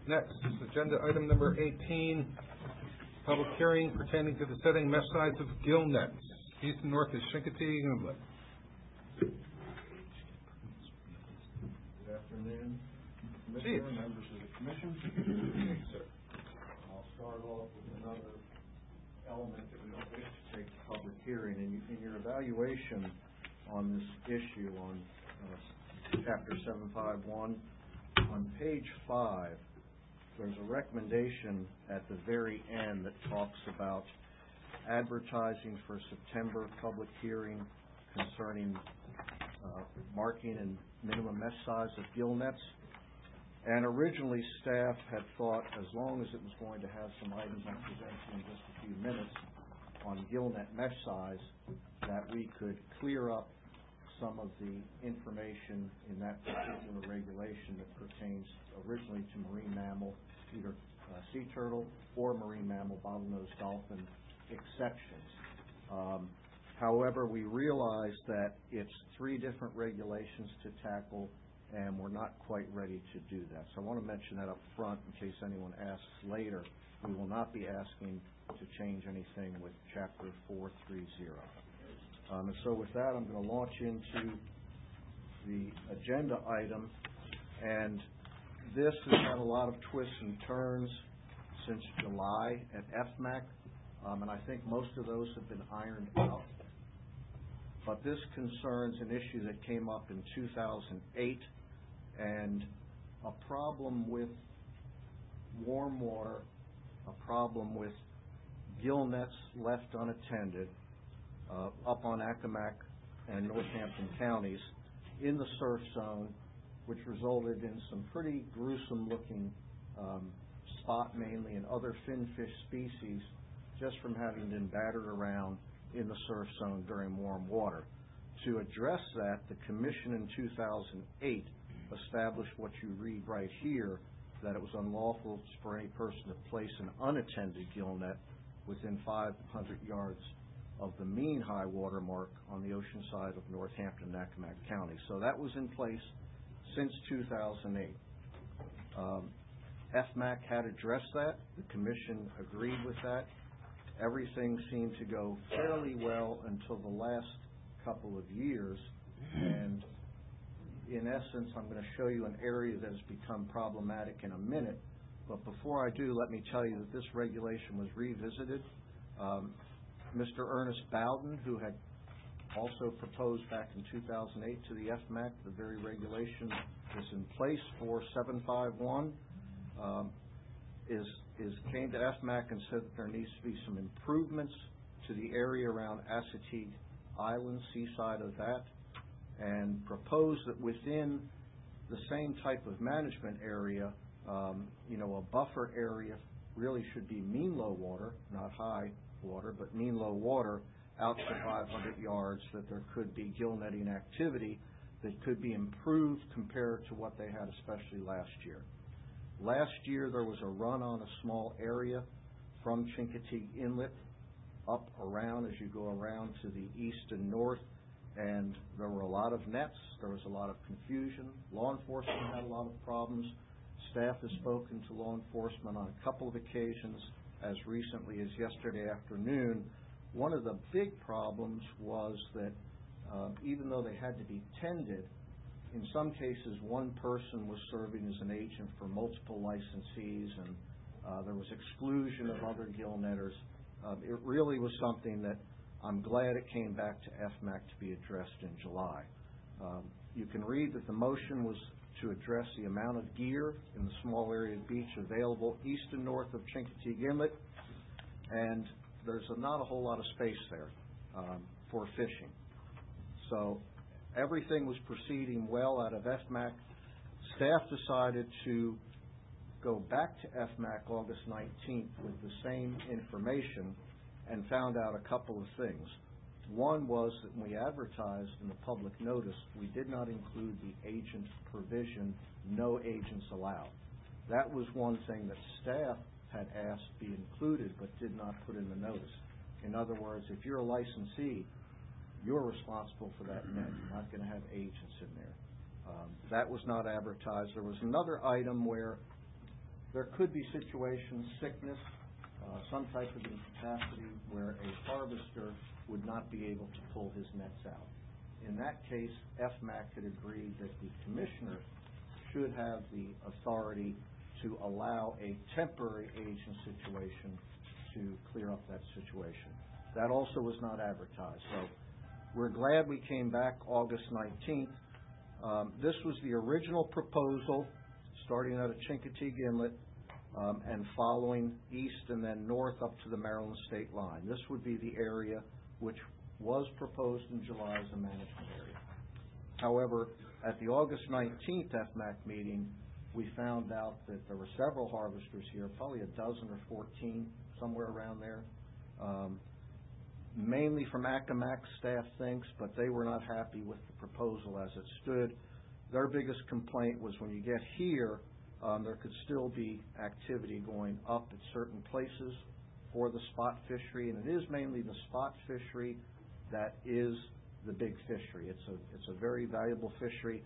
Next, agenda item number 18, public hearing pertaining to the setting mesh size of gill nets. East and north is Chincoteague Inlet. Good afternoon, Commissioner, members of the Commission. Yes, sir. I'll start off with another element that we don't wish to take to public hearing. In your evaluation on this issue on Chapter 751, on page 5, there's a recommendation at the very end that talks about advertising for September public hearing concerning marking and minimum mesh size of gill nets. And originally staff had thought, as long as it was going to have some items I'm presenting in just a few minutes on gill net mesh size, that we could clear up some of the information in that particular regulation that pertains originally to marine mammal, either sea turtle or marine mammal, bottlenose dolphin exceptions. However, we realized that it's 3 different regulations to tackle, and we're not quite ready to do that. So I want to mention that up front in case anyone asks later. We will not be asking to change anything with Chapter 430. And so with that, I'm going to launch into the agenda item, and this has had a lot of twists and turns since July at FMAC, and I think most of those have been ironed out. But this concerns an issue that came up in 2008, and a problem with warm water, a problem with gill nets left unattended up on Accomack and Northampton counties in the surf zone, which resulted in some pretty gruesome looking spot mainly and other finfish species just from having been battered around in the surf zone during warm water. To address that, the Commission in 2008 established what you read right here, that it was unlawful for any person to place an unattended gill net within 500 yards of the mean high water mark on the ocean side of Northampton and Accomack County. So that was in place since 2008. FMAC had addressed that. The Commission agreed with that. Everything seemed to go fairly well until the last couple of years, and in essence, I'm going to show you an area that has become problematic in a minute. But before I do, let me tell you that this regulation was revisited. Mr. Ernest Bowden, who had also proposed back in 2008 to the FMAC, the very regulation is in place for 751, came to FMAC and said that there needs to be some improvements to the area around Assateague Island, seaside of that, and proposed that within the same type of management area, a buffer area really should be mean low water, not high water, but mean low water out to 500 yards, that there could be gill netting activity that could be improved compared to what they had, especially last year. Last year, there was a run on a small area from Chincoteague Inlet up around as you go around to the east and north, and there were a lot of nets. There was a lot of confusion. Law enforcement had a lot of problems. Staff has spoken to law enforcement on a couple of occasions as recently as yesterday afternoon. One of the big problems was that even though they had to be tended, in some cases one person was serving as an agent for multiple licensees, and there was exclusion of other gill netters. It really was something that I'm glad it came back to FMAC to be addressed in July. You can read that the motion was to address the amount of gear in the small area of beach available east and north of Chincoteague Inlet, and there's not a whole lot of space there for fishing. So everything was proceeding well out of FMAC. Staff decided to go back to FMAC August 19th with the same information and found out a couple of things. One was that when we advertised in the public notice, we did not include the agent provision, no agents allowed. That was one thing that staff had asked be included but did not put in the notice. In other words, if you're a licensee, you're responsible for that net. You're not going to have agents in there. That was not advertised. There was another item where There could be situations, sickness, some type of incapacity, where a harvester would not be able to pull his nets out. In that case, FMAC had agreed that the commissioner should have the authority to allow a temporary agent situation to clear up that situation. That also was not advertised. So we're glad we came back August 19th. This was the original proposal, starting out at Chincoteague Inlet and following east and then north up to the Maryland state line. This would be the area which was proposed in July as a management area. However, at the August 19th FMAC meeting, we found out that there were several harvesters here, probably a dozen or 14, somewhere around there, mainly from Accomack, staff thinks, but they were not happy with the proposal as it stood. Their biggest complaint was when you get here, there could still be activity going up at certain places for the spot fishery, and it is mainly the spot fishery that is the big fishery. It's a very valuable fishery.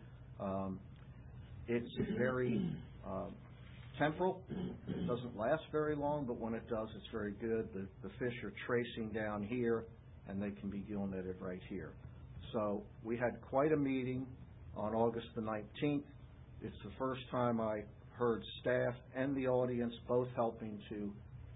It's very temporal. It doesn't last very long, but when it does, it's very good. The fish are tracing down here, and they can be gill netted right here. So we had quite a meeting on August the 19th. It's the first time I heard staff and the audience both helping to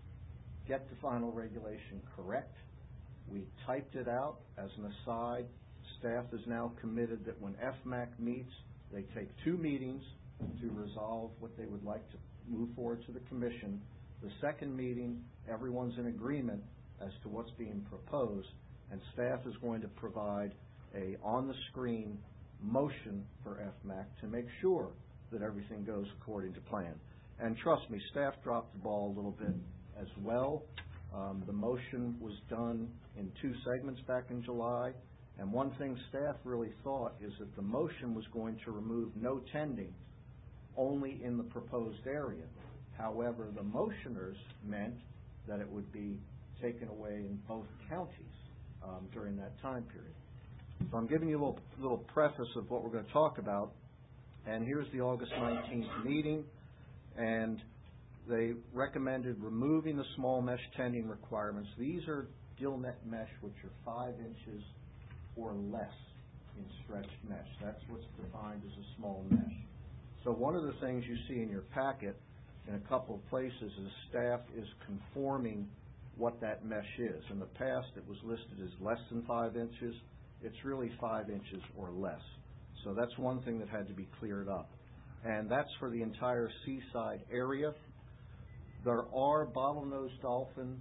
get the final regulation correct. We typed it out as an aside. Staff is now committed that when FMAC meets, they take 2 meetings to resolve what they would like to move forward to the commission. The second meeting, everyone's in agreement as to what's being proposed, and staff is going to provide a on-the-screen motion for FMAC to make sure that everything goes according to plan. And trust me, staff dropped the ball a little bit as well. The motion was done in 2 segments back in July, and one thing staff really thought is that the motion was going to remove no tending only in the proposed area. However, the motioners meant that it would be taken away in both counties during that time period. So I'm giving you a little preface of what we're going to talk about, and here's the August 19th meeting, and they recommended removing the small mesh tending requirements. These are gill net mesh which are 5 inches or less in stretched mesh. That's what's defined as a small mesh. So one of the things you see in your packet in a couple of places is staff is conforming what that mesh is. In the past, it was listed as less than 5 inches. It's really 5 inches or less. So that's one thing that had to be cleared up. And that's for the entire seaside area. There are bottlenose dolphin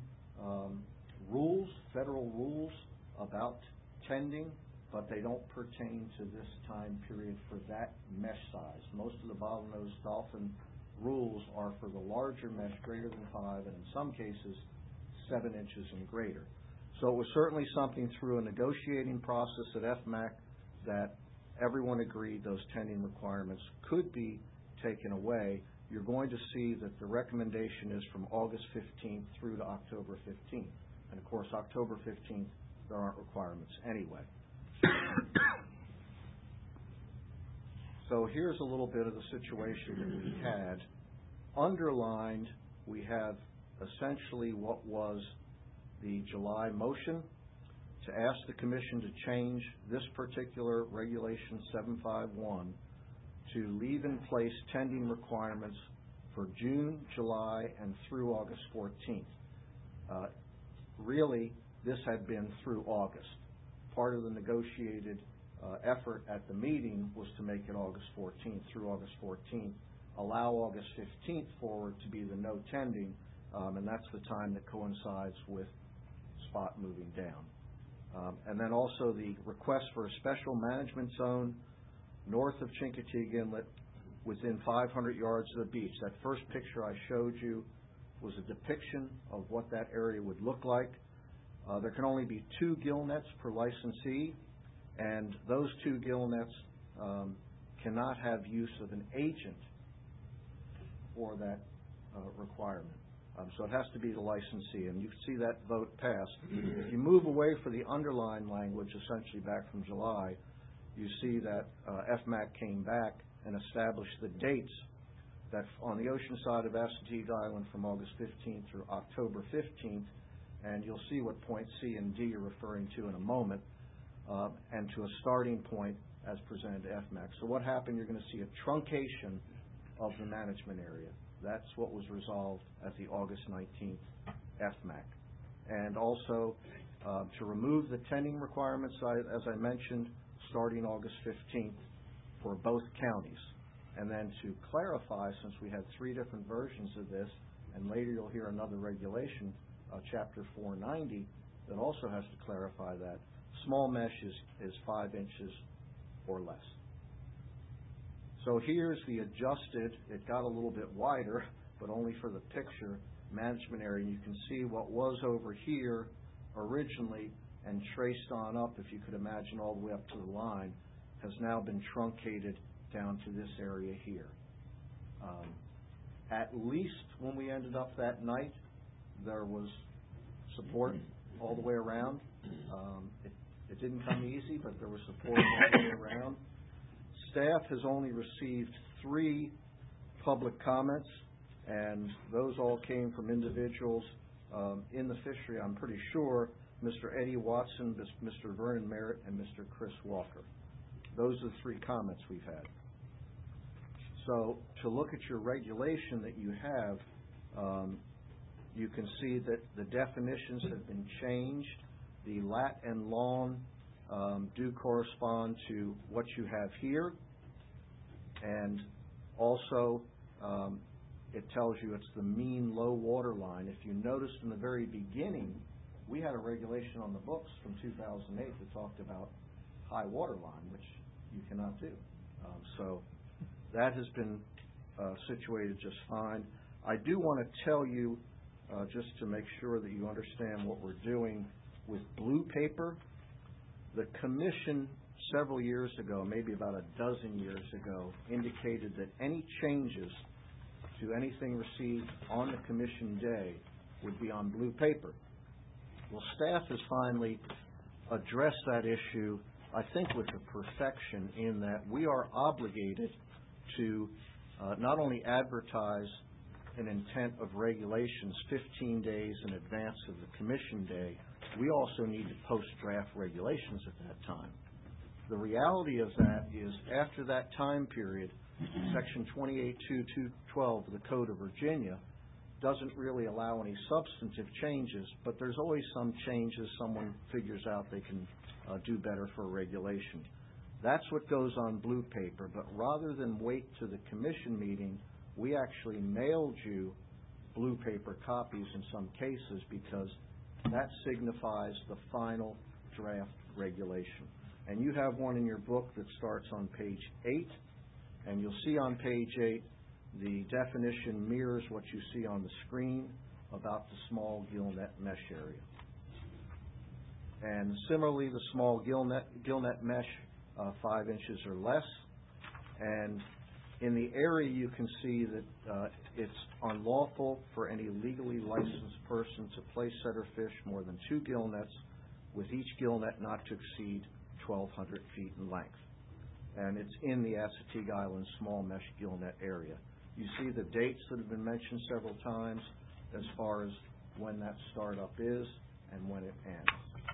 rules, federal rules about tending, but they don't pertain to this time period for that mesh size. Most of the bottlenose dolphin rules are for the larger mesh, greater than 5, and in some cases 7 inches and greater. So it was certainly something through a negotiating process at FMAC that everyone agreed those tending requirements could be taken away. You're going to see that the recommendation is from August 15th through to October 15th. And of course, October 15th, there aren't requirements anyway. So here's a little bit of the situation that we had. Underlined, we have essentially what was the July motion to ask the Commission to change this particular Regulation 751 to leave in place tending requirements for June, July, and through August 14th. Really, this had been through August. Part of the negotiated effort at the meeting was to make it August 14th through August 14th, allow August 15th forward to be the no tending, and that's the time that coincides with spot moving down. And then also the request for a special management zone north of Chincoteague Inlet within 500 yards of the beach. That first picture I showed you was a depiction of what that area would look like. There can only be 2 gill nets per licensee, and those 2 gill nets cannot have use of an agent for that requirement. So it has to be the licensee, and you can see that vote passed. If you move away for the underlined language, essentially back from July, you see that FMAC came back and established the dates that on the ocean side of Assateague Island from August 15th through October 15th, and you'll see what point C and D are referring to in a moment, and to a starting point as presented to FMAC. So what happened, you're going to see a truncation of the management area. That's what was resolved at the August 19th FMAC. And also, to remove the tending requirements, as I mentioned, starting August 15th for both counties. And then to clarify, since we had three different versions of this, and later you'll hear another regulation, Chapter 490, that also has to clarify that, small mesh is 5 inches or less. So here's the adjusted, it got a little bit wider, but only for the picture, management area. You can see what was over here originally and traced on up, if you could imagine, all the way up to the line, has now been truncated down to this area here. At least when we ended up that night, there was support all the way around. It didn't come easy, but there was support all the way around. Staff has only received 3 public comments, and those all came from individuals in the fishery, I'm pretty sure, Mr. Eddie Watson, Mr. Vernon Merritt, and Mr. Chris Walker. Those are the 3 comments we've had. So to look at your regulation that you have, you can see that the definitions have been changed. The lat and long do correspond to what you have here, and also it tells you it's the mean low water line. If you noticed in the very beginning, we had a regulation on the books from 2008 that talked about high water line, which you cannot do. So that has been situated just fine. I do want to tell you, just to make sure that you understand what we're doing with blue paper. The commission several years ago, maybe about a dozen years ago, indicated that any changes to anything received on the commission day would be on blue paper. Well, staff has finally addressed that issue, I think with a perfection, in that we are obligated to not only advertise an intent of regulations 15 days in advance of the commission day, we also need to post draft regulations at that time. The reality of that is, after that time period, Section 28.2.212 of the Code of Virginia doesn't really allow any substantive changes, but there's always some changes someone figures out they can do better for a regulation. That's what goes on blue paper, but rather than wait to the commission meeting, we actually mailed you blue paper copies in some cases, because that signifies the final draft regulation. And you have one in your book that starts on page 8, and you'll see on page 8 the definition mirrors what you see on the screen about the small gill net mesh area. And similarly, the small gill net mesh, 5 inches or less. And in the area, you can see that it's unlawful for any legally licensed person to place setter fish more than 2 gill nets, with each gill net not to exceed 1,200 feet in length. And it's in the Assateague Island small mesh gill net area. You see the dates that have been mentioned several times as far as when that startup is and when it ends.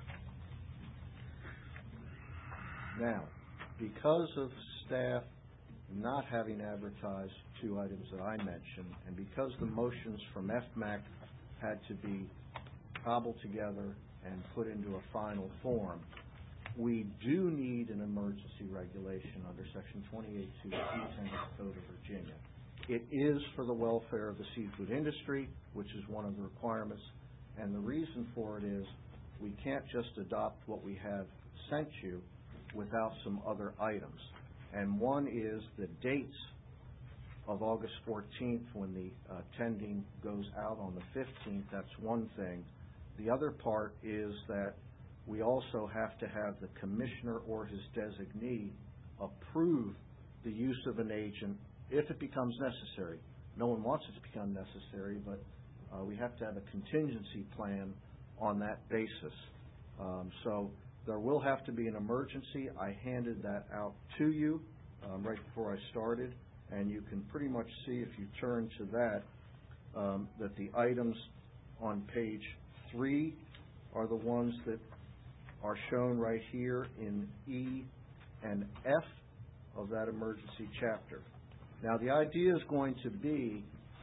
Now, because of staff not having advertised 2 items that I mentioned, and because the motions from FMAC had to be cobbled together and put into a final form, we do need an emergency regulation under Section 28.2 of the Code of Virginia. It is for the welfare of the seafood industry, which is one of the requirements, and the reason for it is we can't just adopt what we have sent you without some other items. And one is the dates of August 14th when the tending goes out on the 15th. That's one thing. The other part is that we also have to have the commissioner or his designee approve the use of an agent if it becomes necessary. No one wants it to become necessary, but we have to have a contingency plan on that basis. So there will have to be an emergency. I handed that out to you right before I started, and you can pretty much see, if you turn to that, that the items on page 3 are the ones that are shown right here in E and F of that emergency chapter. Now, the idea is going to be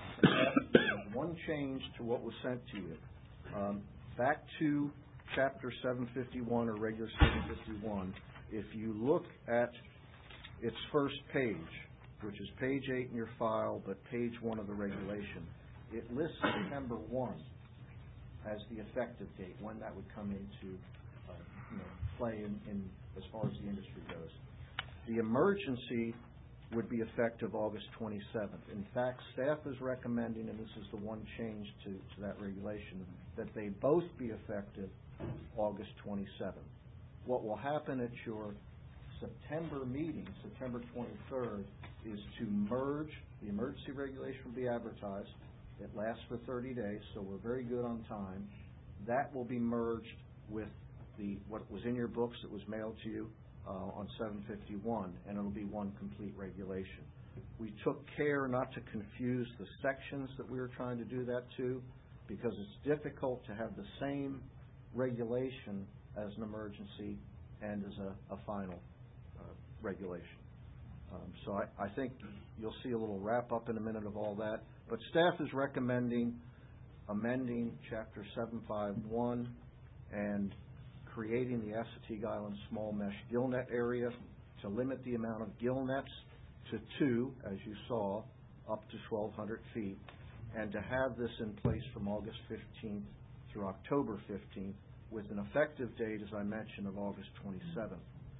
one change to what was sent to you. Back to Chapter 751 or Regular 751, if you look at its first page, which is page 8 in your file, but page 1 of the regulation, it lists September 1 as the effective date, when that would come into play in as far as the industry goes. The emergency would be effective August 27th. In fact, staff is recommending, and this is the one change to that regulation, that they both be effective August 27th. What will happen at your September meeting, September 23rd, is to merge. The emergency regulation will be advertised. It lasts for 30 days, so we're very good on time. That will be merged with what was in your books that was mailed to you on 751, and it'll be one complete regulation. We took care not to confuse the sections that we were trying to do that to, because it's difficult to have the same regulation as an emergency and as a final regulation. So I think you'll see a little wrap-up in a minute of all that. But staff is recommending amending Chapter 751 and creating the Assateague Island Small Mesh Gillnet area to limit the amount of gillnets to 2, as you saw, up to 1,200 feet, and to have this in place from August 15th through October 15th with an effective date, as I mentioned, of August 27th,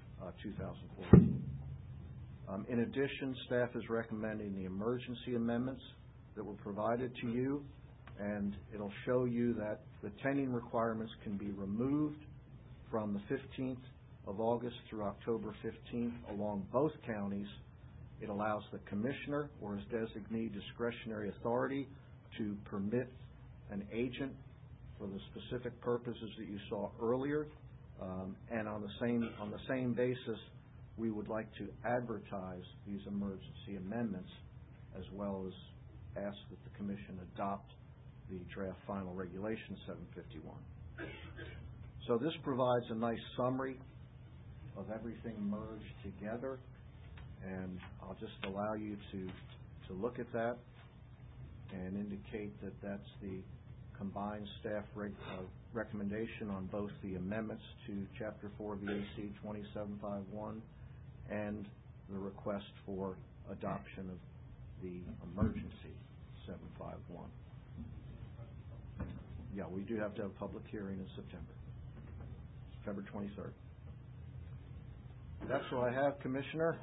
2014. In addition, staff is recommending the emergency amendments that were provided to you, and it'll show you that the tending requirements can be removed from the 15th of August through October 15th along both counties. It allows the commissioner or his designee discretionary authority to permit an agent for the specific purposes that you saw earlier, and on the same basis, we would like to advertise these emergency amendments as well as ask that the Commission adopt the draft final regulation 751. So this provides a nice summary of everything merged together, and I'll just allow you to look at that and indicate that that's the combined staff recommendation on both the amendments to Chapter 4 of the AC 2751 and the request for adoption of the emergency 751. Yeah, we do have to have a public hearing in September 23rd. That's what I have, Commissioner.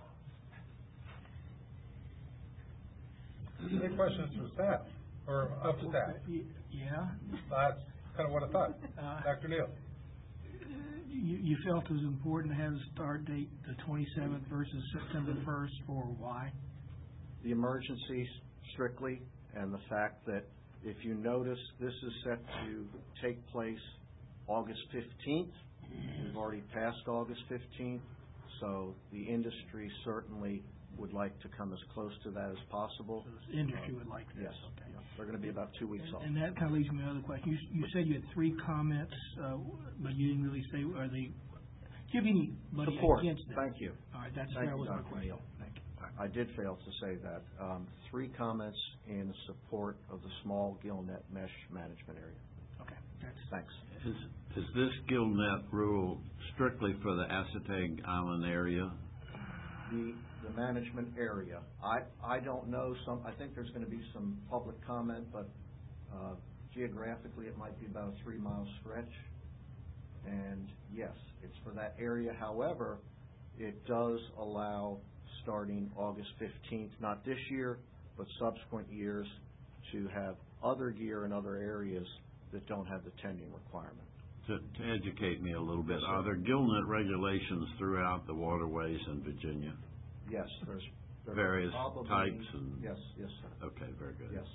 Any questions from staff or of staff? Yeah. That's kind of what I thought. Dr. Neal. You felt it was important to have the start date the 27th versus September 1st, for why? The emergency strictly, and the fact that if you notice, this is set to take place August 15th. We've already passed August 15th, so the industry certainly would like to come as close to that as possible. So the industry would like this. Yes. Okay. Yeah. They're going to be about 2 weeks off. And that kind of leads me to another question. You said you had 3 comments, but you didn't really say, are they, do you have anybody Support. against them? Thank you. All right, that Thank was you, my Dr. question. Neal. Thank you. I did fail to say that. 3 comments in support of the small gillnet mesh management area. Okay. Thanks. Is this gillnet rule strictly for the Assateague Island area? The management area. I don't know. I think there's going to be some public comment, but geographically it might be about a 3-mile stretch. And yes, it's for that area. However, it does allow, starting August 15th, not this year, but subsequent years, to have other gear in other areas that don't have the tending requirement. To educate me a little bit, are there gillnet regulations throughout the waterways in Virginia? Yes, there's various probably, types and... Yes, sir. Okay, very good. Yes.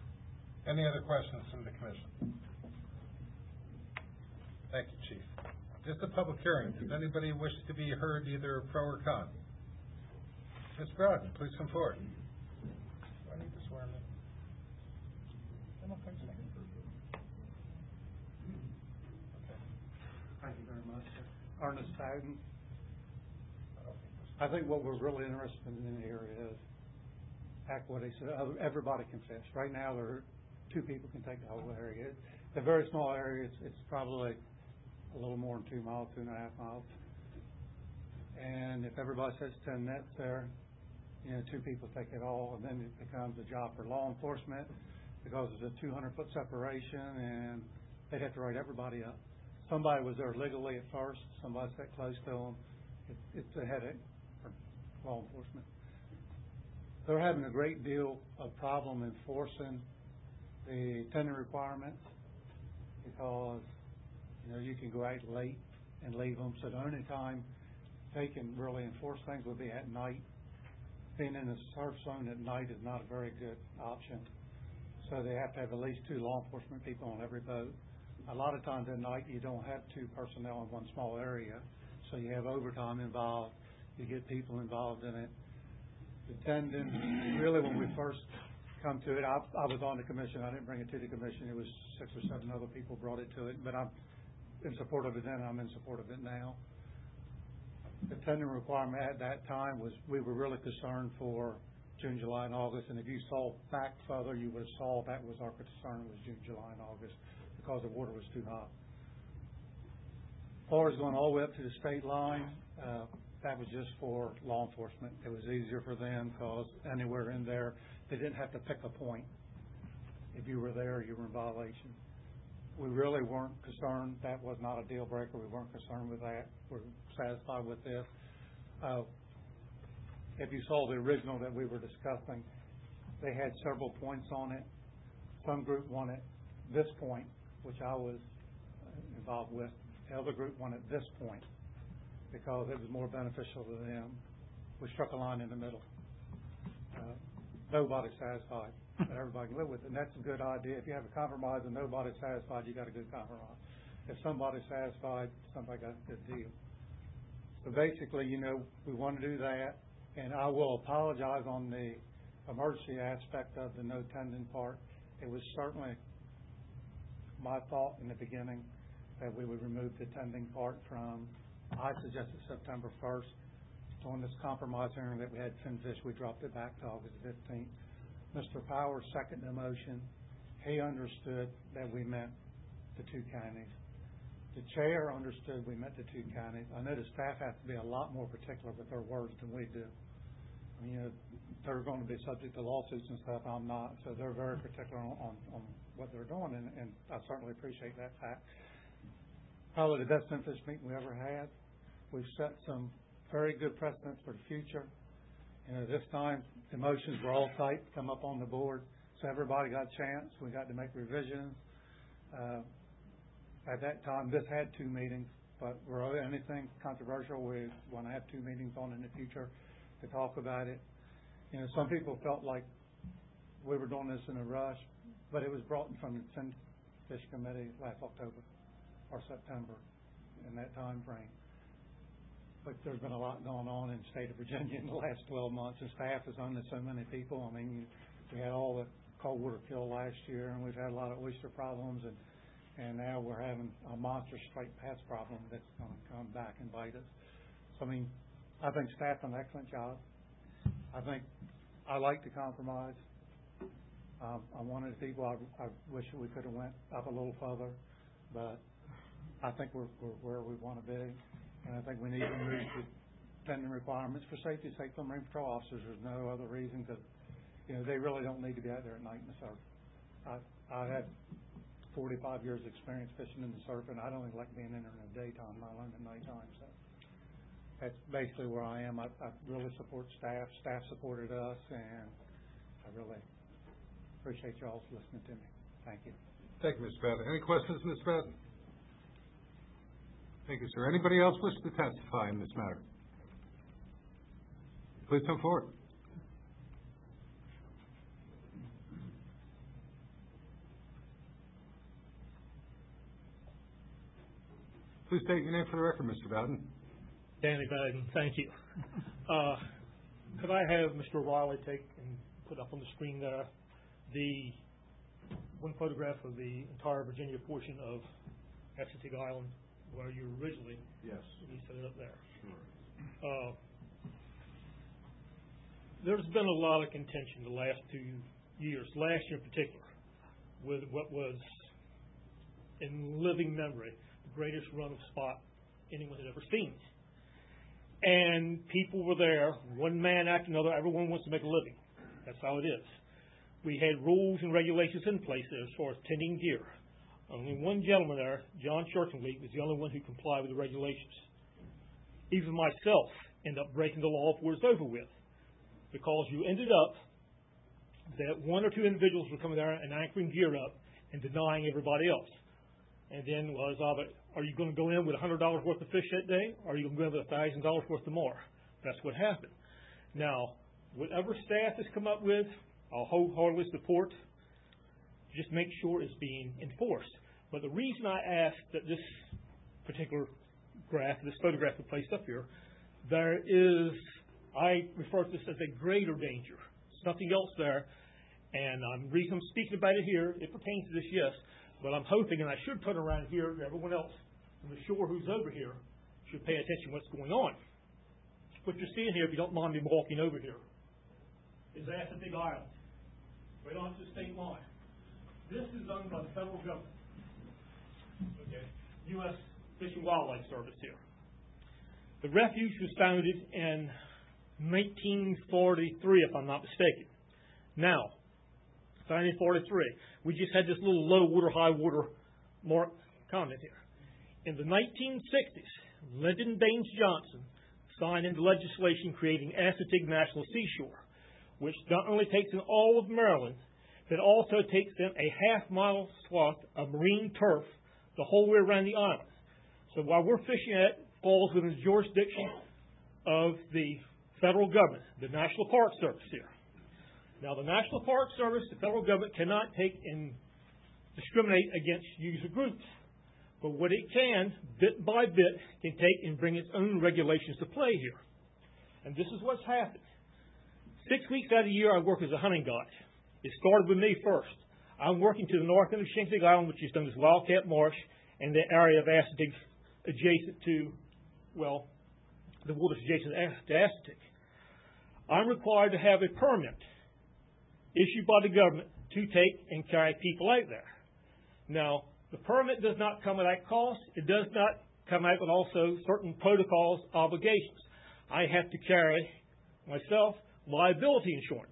Any other questions from the Commission? Thank you, Chief. Just a public hearing. Does anybody wish to be heard either pro or con? Ms. Broughton, please come forward. Do I need to swear him in? I don't think so. Thank you very much. Ernest Howden. I don't think so. I think what we're really interested in here is what he said, everybody can fish. Right now, there are 2 people can take the whole area. It's a very small area. It's probably a little more than 2 miles, 2.5 miles. And if everybody sets 10 nets there, 2 people take it all, and then it becomes a job for law enforcement because it's a 200-foot separation, and they'd have to write everybody up. Somebody was there legally at first. Somebody sat close to them. It's a headache for law enforcement. They're having a great deal of problem enforcing the tending requirements because, you can go out late and leave them. So the only time they can really enforce things would be at night. Being in the surf zone at night is not a very good option. So they have to have at least 2 law enforcement people on every boat. A lot of times at night you don't have 2 personnel in one small area, so you have overtime involved. You get people involved in it. The tending, really, when we first come to it, I was on the commission. I didn't bring it to the commission. It was 6 or 7 other people brought it to it, but I'm in support of it then. I'm in support of it now. The tending requirement at that time was we were really concerned for June, July, and August. And if you saw back further, you would have saw that was our concern was June, July, and August because the water was too hot. As far as going all the way up to the state line, that was just for law enforcement. It was easier for them because anywhere in there, they didn't have to pick a point. If you were there, you were in violation. We really weren't concerned. That was not a deal breaker. We weren't concerned with that. We're satisfied with this. If you saw the original that we were discussing, they had several points on it. Some group wanted this point, which I was involved with. The other group wanted this point because it was more beneficial to them. We struck a line in the middle. Nobody's satisfied, but everybody can live with it. And that's a good idea. If you have a compromise and nobody's satisfied, you got a good compromise. If somebody's satisfied, somebody got a good deal. So basically, we want to do that. And I will apologize on the emergency aspect of the no tending part. It was certainly my thought in the beginning that we would remove the tending part from, I suggested September 1st. On this compromise hearing that we had finished, we dropped it back to August 15th. Mr. Powers seconded the motion. He understood that we meant the 2 counties. The chair understood we meant the 2 counties. I know the staff has to be a lot more particular with their words than we do. They're going to be subject to lawsuits and stuff. I'm not. So they're very particular on what they're doing, and I certainly appreciate that fact. Probably the best Memphis meeting we ever had. We've set some very good precedents for the future. This time the motions were all typed, come up on the board, so everybody got a chance. We got to make revisions. At that time, this had 2 meetings, but were anything controversial, we want to have 2 meetings on in the future to talk about it. Some people felt like we were doing this in a rush, but it was brought in from the Fin Fish Committee last October or September in that time frame. But there's been a lot going on in the state of Virginia in the last 12 months, and staff has only so many people. We had all the cold water kill last year, and we've had a lot of oyster problems, and now we're having a monster striped bass problem that's going to come back and bite us. So, I think staff done an excellent job. I like the compromise. I'm one of the people, I wish we could have went up a little further, but I think we're where we want to be. And I think we need to remove the tending requirements for safety's sake for Marine Patrol officers. There's no other reason because, they really don't need to be out there at night in the surf. I had 45 years experience fishing in the surf, and I don't even like being in there in the daytime, let alone at nighttime. So that's basically where I am. I really support staff. Staff supported us, and I really appreciate you all listening to me. Thank you. Thank you, Mr. Patton. Any questions, Ms. Patton? Thank you, sir. Anybody else wish to testify in this matter? Please come forward. Please state your name for the record, Mr. Bowden. Danny Bowden, thank you. Could I have Mr. Wiley take and put up on the screen there the one photograph of the entire Virginia portion of Assateague Island where you originally set it up there? Sure. There's been a lot of contention the last 2 years, last year in particular, with what was, in living memory, the greatest run of spot anyone had ever seen. And people were there, one man after another. Everyone wants to make a living. That's how it is. We had rules and regulations in place there as far as tending gear. Only one gentleman there, John Shirkenleet, was the only one who complied with the regulations. Even myself ended up breaking the law before it was over with, because you ended up that one or two individuals were coming there and anchoring gear up and denying everybody else. And then was, are you going to go in with $100 worth of fish that day, or are you going to go in with $1,000 worth of more? That's what happened. Now, whatever staff has come up with, I'll wholeheartedly support. Just make sure it's being enforced. But the reason I asked that this particular graph, this photograph we placed up here, there is, I refer to this as a greater danger. Something else there, and the reason I'm speaking about it here, it pertains to this, yes, but I'm hoping, and I should put it around here, everyone else from the shore who's over here should pay attention to what's going on. What you're seeing here, if you don't mind me walking over here, is Assateague Island, right onto the state line. This is owned by the federal government. Okay, U.S. Fish and Wildlife Service here. The refuge was founded in 1943, if I'm not mistaken. Now, 1943, we just had this little low water, high water mark comment here. In the 1960s, Lyndon Baines Johnson signed into legislation creating Assateague National Seashore, which not only takes in all of Maryland, but also takes in a half-mile swath of marine turf the whole way around the island. So while we're fishing at it, falls within the jurisdiction of the federal government, the National Park Service here. Now, the National Park Service, the federal government, cannot take and discriminate against user groups. But what it can, bit by bit, can take and bring its own regulations to play here. And this is what's happened. 6 weeks out of the year, I work as a hunting guide. It started with me first. I'm working to the north end of Shinkley Island, which is known as Wildcat Marsh, and the area of Assateague adjacent to, well, the waters adjacent to Assateague. I'm required to have a permit issued by the government to take and carry people out there. Now, the permit does not come at cost. It does not come out with also certain protocols, obligations. I have to carry, myself, liability insurance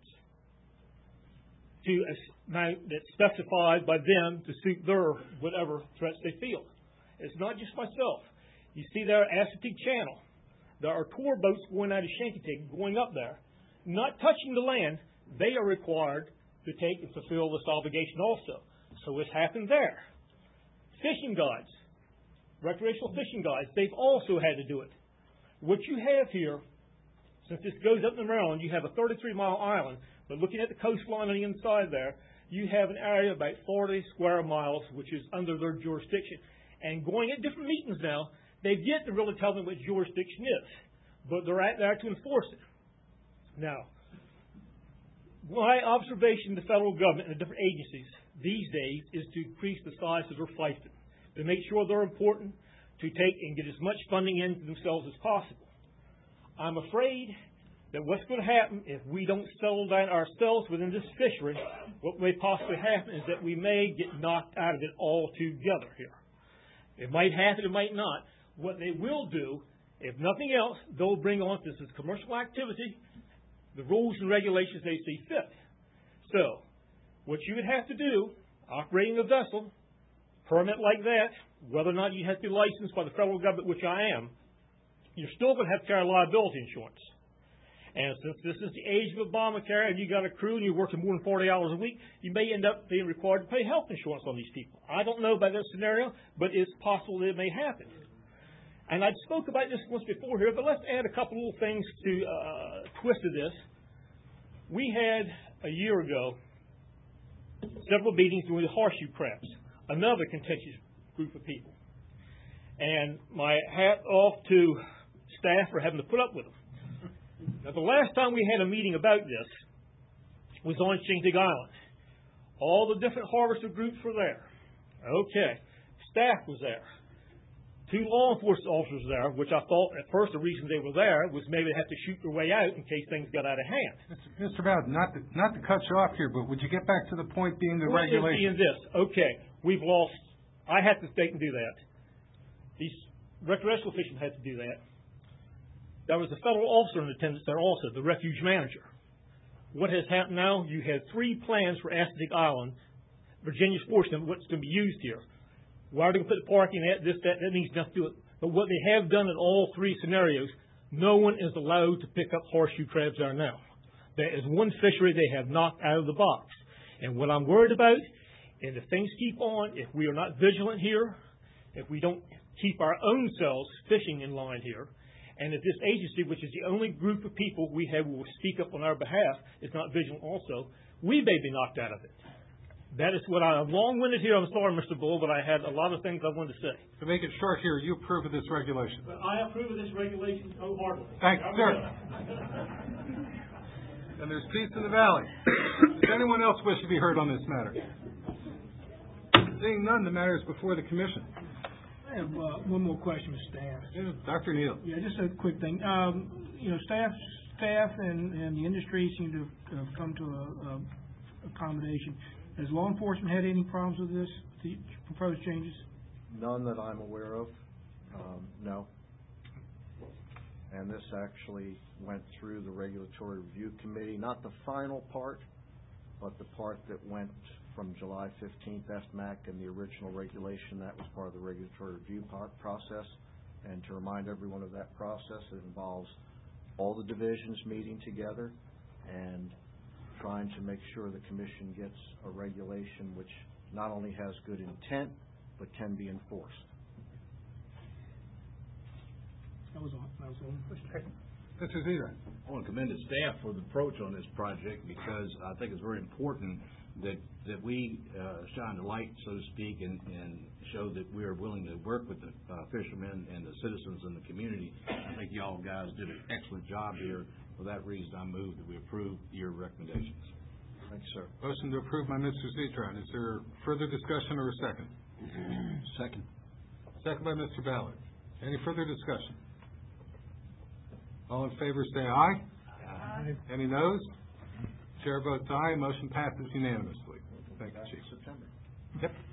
that's specified by them to suit their whatever threats they feel. It's not just myself. You see there at Assateague Channel, there are tour boats going out of Shankatig, going up there, not touching the land. They are required to take and fulfill this obligation also. So it's happened there. Fishing guides, recreational fishing guides, they've also had to do it. What you have here, since this goes up to Maryland, you have a 33-mile island, but looking at the coastline on the inside there, you have an area of about 40 square miles, which is under their jurisdiction. And going at different meetings now, they've yet to really tell them what jurisdiction is, but they're out there to enforce it. Now, my observation of the federal government and the different agencies these days is to increase the size of their fiefdom, to make sure they're important, to take and get as much funding into themselves as possible. I'm afraid that what's going to happen if we don't settle down ourselves within this fishery, what may possibly happen is that we may get knocked out of it altogether here. It might happen, it might not. What they will do, if nothing else, they'll bring on, this is commercial activity, the rules and regulations they see fit. So, what you would have to do, operating a vessel, permit like that, whether or not you have to be licensed by the federal government, which I am, you're still going to have to carry liability insurance. And since this is the age of Obamacare and you got a crew and you're working more than 40 hours a week, you may end up being required to pay health insurance on these people. I don't know about that scenario, but it's possible that it may happen. And I spoke about this once before here, but let's add a couple little things to twist to this. We had, a year ago, several meetings with horseshoe crabs, another contentious group of people. And my hat off to staff for having to put up with them. Now, the last time we had a meeting about this was on Shindig Island. All the different harvester groups were there. Okay. Staff was there. 2 law enforcement officers there, which I thought at first the reason they were there was maybe they have to shoot their way out in case things got out of hand. Mr. Bowden, not to cut you off here, but would you get back to the point being the Point is regulation? being this. Okay. We've lost. I had to stay and do that. These recreational fishermen had to do that. There was a federal officer in attendance there also, the refuge manager. What has happened now, you have 3 plans for Assateague Island, Virginia's portion of what's going to be used here. Where are they going to put the parking at, this, that means nothing to it. But what they have done in all 3 scenarios, no one is allowed to pick up horseshoe crabs there now. There is one fishery they have knocked out of the box. And what I'm worried about, and if things keep on, if we are not vigilant here, if we don't keep our own selves fishing in line here, and if this agency, which is the only group of people we have who will speak up on our behalf, is not vigilant also, we may be knocked out of it. That is what I'm long-winded here. I'm sorry, Mr. Bull, but I had a lot of things I wanted to say. To make it short here, you approve of this regulation? But I approve of this regulation wholeheartedly. Thank you, sir. And there's peace in the valley. Does anyone else wish to be heard on this matter? Seeing none, the matter is before the commission. I have one more question, Mr. Staff. Yeah, Dr. Neal. Yeah, just a quick thing. Staff and the industry seem to have come to a accommodation. Has law enforcement had any problems with this, the proposed changes? None that I'm aware of, no. And this actually went through the Regulatory Review Committee, not the final part, but the part that went from July 15th FMAC and the original regulation. That was part of the regulatory review process. And to remind everyone of that process, it involves all the divisions meeting together and trying to make sure the commission gets a regulation which not only has good intent, but can be enforced. That was all. Mr. Zito. I want to commend the staff for the approach on this project because I think it's very important that we shine the light, so to speak, and show that we are willing to work with the fishermen and the citizens in the community. I think you all guys did an excellent job here. For that reason, I move that we approve your recommendations. Thank you, sir. Motion to approve by Mr. Zitron. Is there further discussion or a second? Second. Second by Mr. Ballard. Any further discussion? All in favor say aye. Aye. Any noes? Chair votes aye. Motion passes unanimously. Thank you, Chief. September. Yep.